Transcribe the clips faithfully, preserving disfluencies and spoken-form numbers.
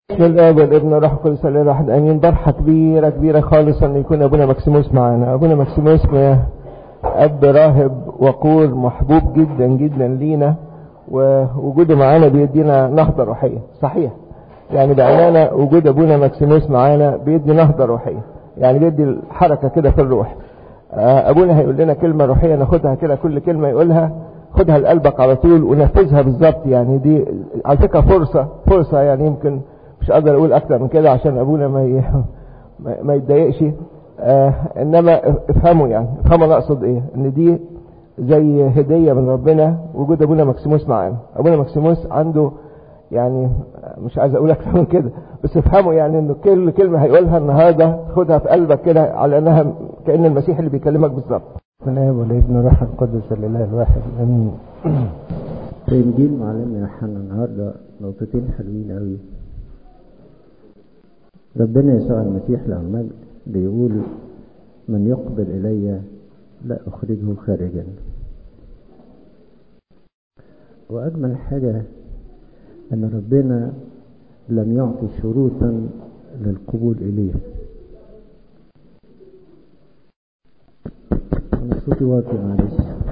بسم الله والابن والروح القدس الاله الواحد امين. فرحه كبيره كبيره خالص ان يكون ابونا مكسيموس معانا. ابونا مكسيموس اب راهب وقور محبوب جدا جدا لينا، ووجوده معانا بيدينا نهضه روحيه. صحيح يعني بامانه وجود ابونا مكسيموس معانا بيدي نهضه روحيه، يعني بيدي الحركه كده في الروح. ابونا هيقول لنا كلمه روحيه ناخدها كده، كل كلمه يقولها خدها لقلبك على طول ونفذها بالظبط. يعني دي على فكره فرصه فرصه يعني يمكن مش قادر اقول اكتر من كده عشان ابونا ما ي... ما يتضايقش. آه انما افهموا يعني افهموا انا اقصد ايه، ان دي زي هديه من ربنا وجود ابونا مكسيموس معانا. ابونا مكسيموس عنده يعني مش عايز اقول اكتر من كده، بس افهموا يعني انه كل كلمه هيقولها النهارده خدها في قلبك كده على انها كأن المسيح اللي بيكلمك بالظبط. الاب والابن والروح القدس الاله الواحد امين. في انجيل معلمنا يوحنا النهارده نقطتين حلوين قوي. ربنا يسوع المسيح له المجد بيقول: من يقبل الي لا اخرجه خارجا. واجمل حاجه ان ربنا لم يعطي شروطا للقبول اليه. انا صوتي واطي معلش.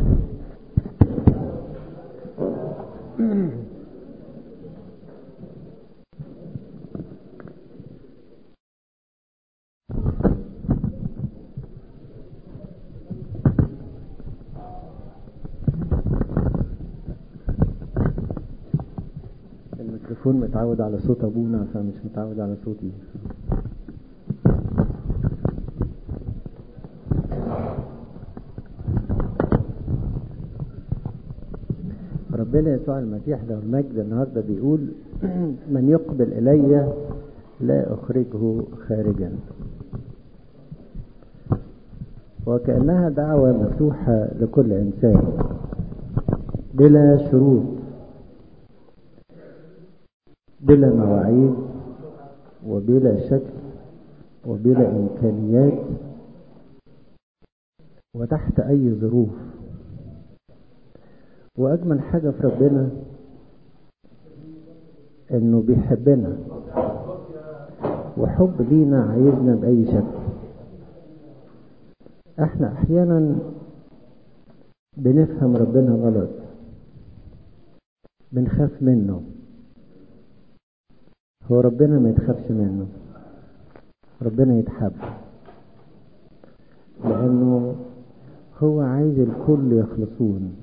الميكروفون متعود على صوت ابونا فمش متعود على صوتي. ربنا يسوع المسيح له المجد النهارده بيقول: من يقبل الي لا اخرجه خارجا. وكأنها دعوة مفتوحة لكل انسان بلا شروط، بلا مواعيد، وبلا شكل، وبلا امكانيات، وتحت اي ظروف. واجمل حاجة في ربنا انه بيحبنا، وحب لينا عايزنا باي شكل. احنا احيانا بنفهم ربنا غلط، بنخاف منه. هو ربنا ما يتخافش منه، ربنا يتحب، لانه هو عايز الكل يخلصون.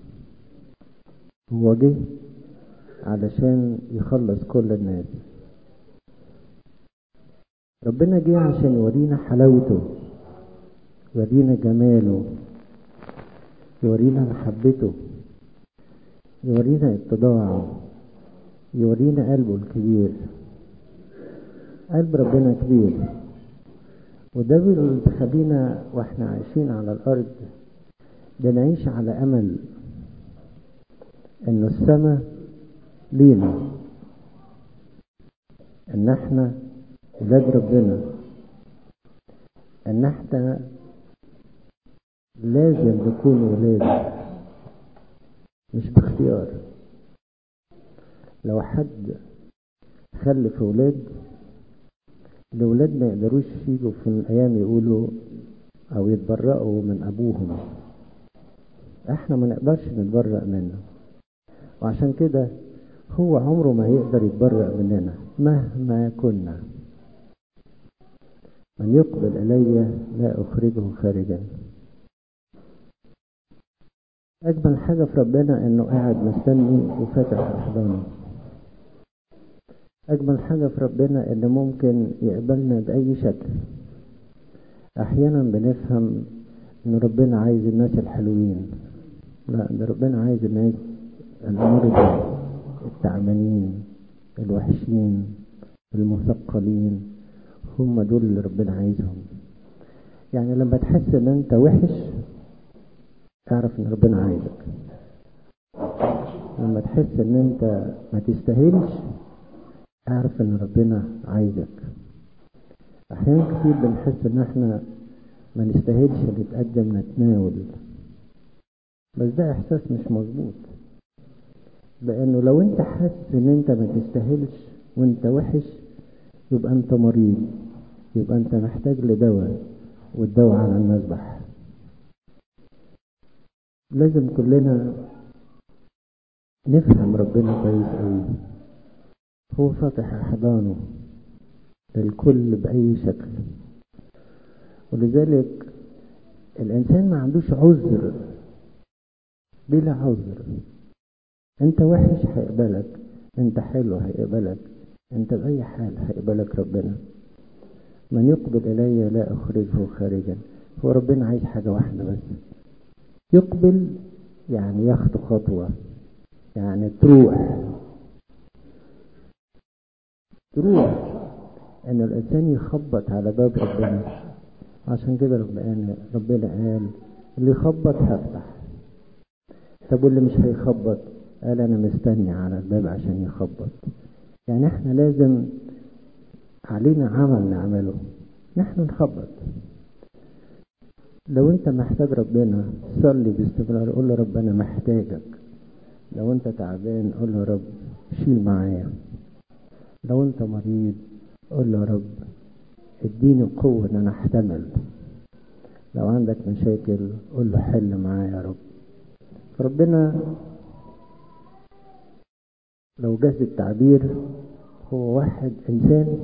هو جه علشان يخلص كل الناس. ربنا جه عشان يورينا حلاوته، يورينا جماله، يورينا محبته، يورينا اتضاعه، يورينا قلبه الكبير. قلب ربنا كبير، وده بيخلينا واحنا عايشين على الارض بنعيش على امل انه السماء لينا، ان احنا ولاد ربنا، ان احنا لازم نكون ولاد مش باختيار. لو حد خلف ولاد، الولاد ما يقدروش يجوا في الايام يقولوا او يتبرأوا من ابوهم. احنا ما نقدرش نتبرأ منه، وعشان كده هو عمره ما يقدر يتبرأ مننا مهما كنا. من يقبل الي لا اخرجه خارجا. اجمل حاجة في ربنا انه قاعد مستني وفاتح احضانه. اجمل حاجة في ربنا انه ممكن يقبلنا باي شكل. احيانا بنفهم ان ربنا عايز الناس الحلوين، لا، ده ربنا عايز الناس المرضى، التعبانين، الوحشين، المثقلين. هم دول اللي ربنا عايزهم. يعني لما تحس ان انت وحش اعرف ان ربنا عايزك. لما تحس ان انت ما تستاهلش اعرف ان ربنا عايزك. احيانا كتير بنحس ان احنا ما نستاهلش نتقدم نتناول، بس ده احساس مش مظبوط. لانه لو انت حاسس ان انت ما تستاهلش وانت وحش يبقى انت مريض، يبقى انت محتاج لدواء، والدواء على المذبح. لازم كلنا نفهم ربنا كويس قوي. هو فاتح احضانه للكل باي شكل، ولذلك الانسان ما عندوش عذر، بلا عذر. انت وحش هيقبلك، انت حلو هيقبلك، انت باي حال هيقبلك ربنا. من يقبل الي لا اخرجه خارجا. هو ربنا عايز حاجه واحده بس، يقبل يعني ياخد خطوه، يعني تروح تروح ان الانسان يخبط على باب ربنا. عشان كده ربنا ربنا قال اللي يخبط هفتح. طب واللي مش هيخبط؟ قال انا مستني على الباب عشان يخبط. يعني احنا لازم علينا عمل نعمله، نحن نخبط. لو انت محتاج ربنا صلي باستمرار، قول له رب انا محتاجك. لو انت تعبان قول له رب شيل معايا. لو انت مريض قول له رب اديني قوة ان انا احتمل. لو عندك مشاكل قول له حل معايا يا رب. فربنا لو جاز التعبير هو واحد انسان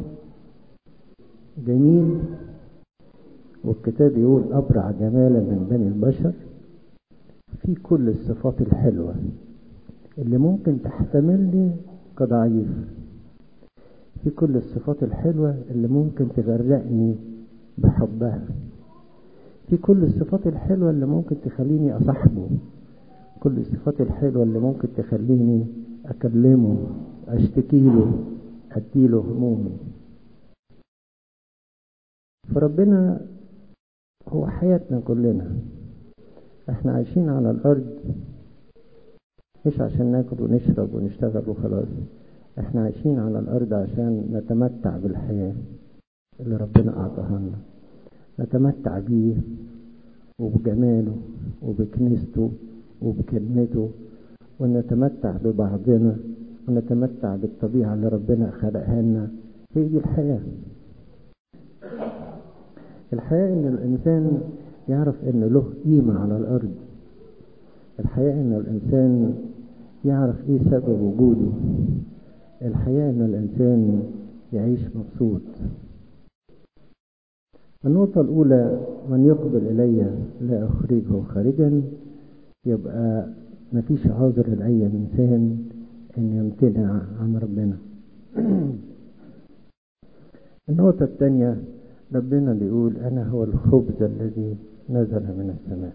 جميل، والكتاب يقول ابرع جمالا من بني البشر، في كل الصفات الحلوة اللي ممكن تحتملني كضعيف، في كل الصفات الحلوة اللي ممكن تغرقني بحبها، في كل الصفات الحلوة اللي ممكن تخليني أصاحبه، كل الصفات الحلوة اللي ممكن تخليني أكلمه، أشتكيله، أديله همومي. فربنا هو حياتنا كلنا. احنا عايشين على الأرض مش عشان ناكل ونشرب ونشتغل وخلاص، احنا عايشين على الأرض عشان نتمتع بالحياة اللي ربنا أعطاها لنا، نتمتع بيه وبجماله وبكنيسته وبكلمته، ونتمتع ببعضنا، ونتمتع بالطبيعة اللي ربنا خلقها لنا. هي دي الحياة. الحياة ان الانسان يعرف ان له قيمة على الارض. الحياة ان الانسان يعرف ايه سبب وجوده. الحياة ان الانسان يعيش مبسوط. النقطة الاولى من يقبل الي لا اخرجه خارجا، يبقى مفيش عذر لأي انسان ان يمتنع عن ربنا. النقطة الثانية ربنا بيقول انا هو الخبز الذي نزل من السماء.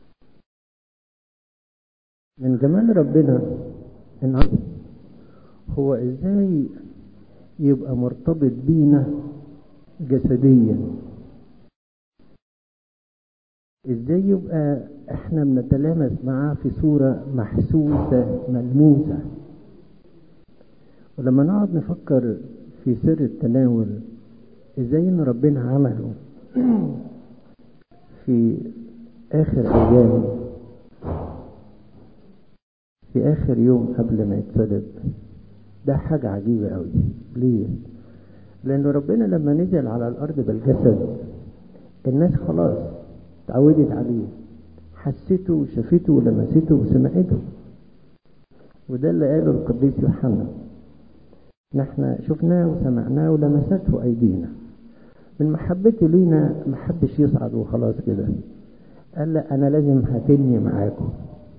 من جمال ربنا ان هو ازاي يبقى مرتبط بينا جسديا، ازاي يبقى احنا بنتلامس معاه في صورة محسوسة ملموسة. ولما نقعد نفكر في سر التناول ازاي ان ربنا عمله في اخر ايام، في اخر يوم قبل ما يتصلب، ده حاجة عجيبة قوي. ليه؟ لان ربنا لما نزل على الارض بالجسد الناس خلاص تعودت عليه، حسيته وشافته ولمسته وسمعته. وده اللي قاله القديس يوحنا، نحن شفناه وسمعناه ولمسته ايدينا. من محبته لينا ما حبش يصعد وخلاص كده، قال لا انا لازم هتني معاكم.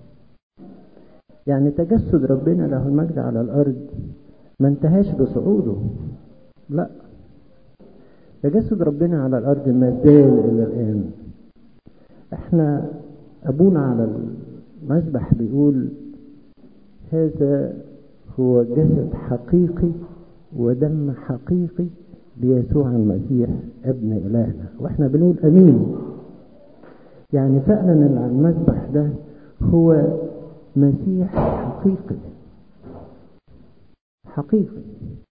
يعني تجسد ربنا له المجد على الارض ما انتهاش بصعوده، لا، تجسد ربنا على الارض ما زال الى الان. احنا ابونا على المذبح بيقول هذا هو جسد حقيقي ودم حقيقي ليسوع المسيح ابن إلهنا، واحنا بنقول امين. يعني فعلا اللي على المذبح ده هو مسيح حقيقي حقيقي،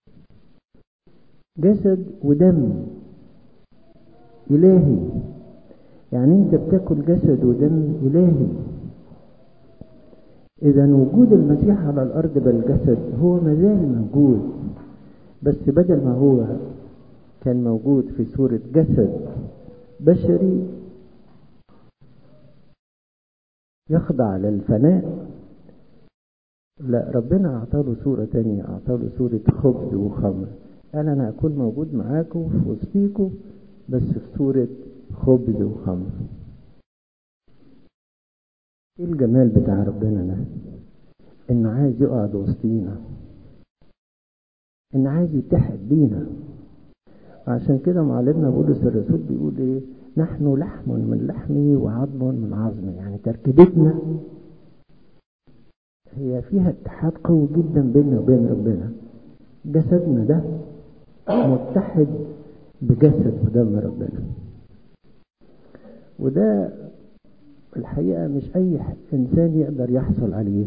جسد ودم إلهي. يعني انت بتاكل جسد ودم إلهي. اذا وجود المسيح على الارض بالجسد هو مازال موجود، بس بدل ما هو كان موجود في صورة جسد بشري يخضع للفناء، لا ربنا أعطاله صورة تانية، أعطاله صورة خبز وخمر. قال أنا أكون موجود معاكم في وسطيكم بس في صورة خبز وخمر. إيه الجمال بتاع ربنا ده؟ إنه عايز يقعد وسطينا، إنه عايز يتحد بينا. وعشان كده معلمنا بولس الرسول بيقول إيه؟ نحن لحم من لحمي وعظم من عظمي. يعني تركيبتنا هي فيها اتحاد قوي جدا بيننا وبين ربنا. جسدنا ده متحد بجسد ودم ربنا، وده الحقيقة مش أي إنسان يقدر يحصل عليه.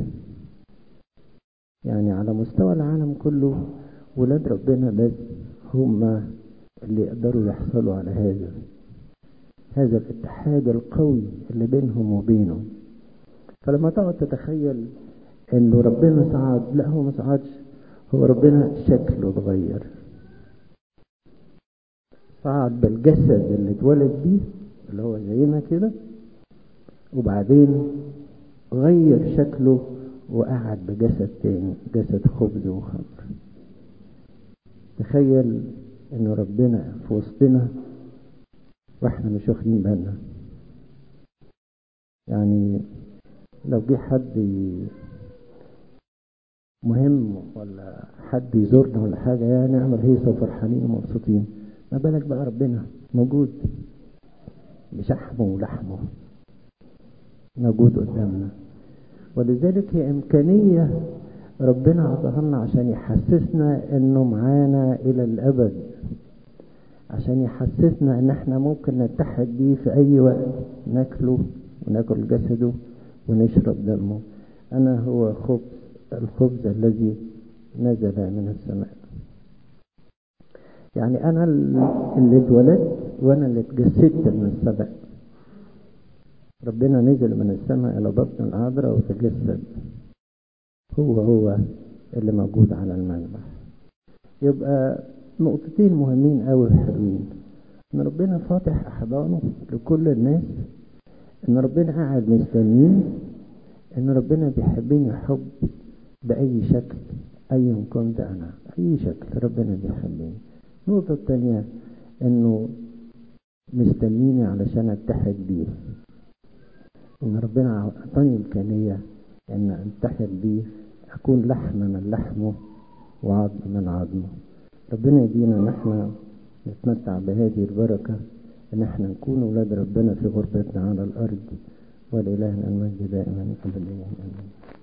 يعني على مستوى العالم كله ولاد ربنا بس هم اللي يقدروا يحصلوا على هذا هذا الاتحاد القوي اللي بينهم وبينه. فلما تقعد تتخيل انه ربنا صعد، لا هو ما صعدش، هو ربنا شكله اتغير. صعد بالجسد اللي اتولد بيه اللي هو زينا كده، وبعدين غير شكله وقعد بجسد تاني، جسد خبز وخمر. تخيل انه ربنا في وسطنا واحنا مش واخدين بالنا. يعني لو جه حد مهم ولا حد يزورنا ولا حاجة يعني نعمل هيصة وفرحانين ومبسوطين، ما بالك بقى ربنا موجود بشحمه ولحمه موجود قدامنا. ولذلك هي إمكانية ربنا عطاها لنا عشان يحسسنا انه معانا الى الابد، عشان يحسسنا ان احنا ممكن نتحد بيه في اي وقت، ناكله وناكل جسده ونشرب دمه. انا هو خبز الخبز الذي نزل من السماء. يعني انا اللي اتولدت وانا اللي اتجسدت من السماء. ربنا نزل من السماء الى بطن العذراء وتجسد، هو هو اللي موجود على المذبح. يبقى نقطتين مهمين قوي حلوين، ان ربنا فاتح احضانه لكل الناس، ان ربنا قاعد مستنيين، ان ربنا بيحبني حب باي شكل ايا كنت انا، اي شكل ربنا بيحبني. النقطة الثانية انه مستنيني علشان اتحد بيه، ان ربنا اعطاني امكانية ان اتحد بيه، اكون لحم من لحمه وعظم من عظمه. ربنا يدينا ان احنا نتمتع بهذه البركة، ان احنا نكون اولاد ربنا في غربتنا على الارض. ولإلهنا المجد دائما ابدا. امين.